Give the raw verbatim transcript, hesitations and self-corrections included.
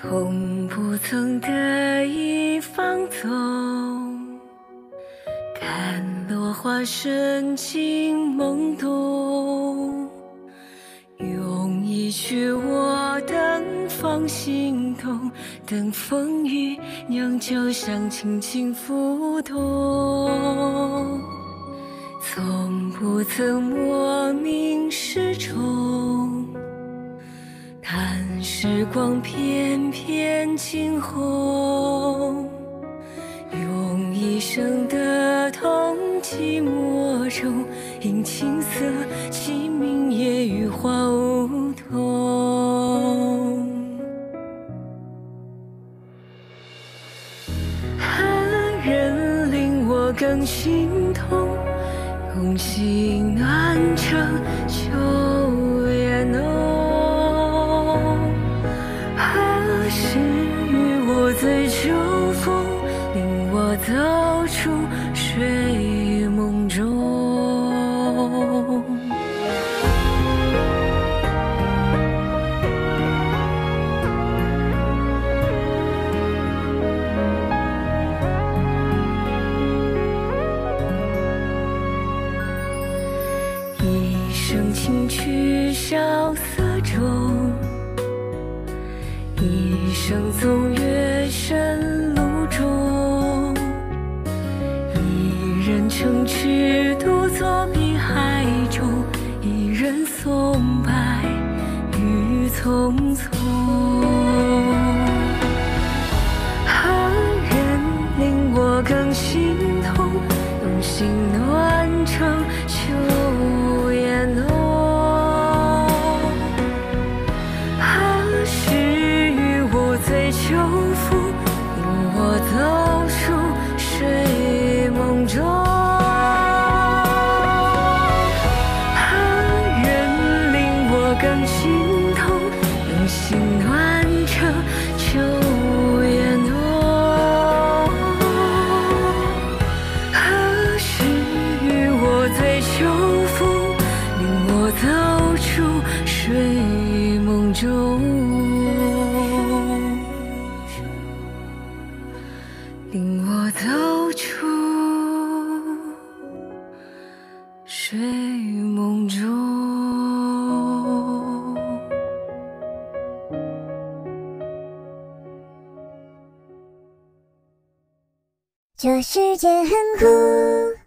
从不曾得意放纵，看落花深情懵懂，用一曲我等放心动，等风雨酿酒香轻轻浮动，从不曾莫名失重，叹时光翩翩惊鸿，用一生的痛寂寞中，因青涩其明夜雨花梧桐。何人令我更心痛？用心暖成秋叶浓。何时与我醉秋风，令我走出睡梦中。一生情趣萧瑟中，一生纵越深路中，一人乘赤独坐碧海中，一人送白雨匆匆。何人令我更心痛？用心暖成秋叶浓。何时与我醉秋风，令我走出睡梦中。何人令我更心痛？用心暖成秋叶浓。何时与我醉秋风，令我走出睡梦中，令我走出睡梦中。 这世界很酷。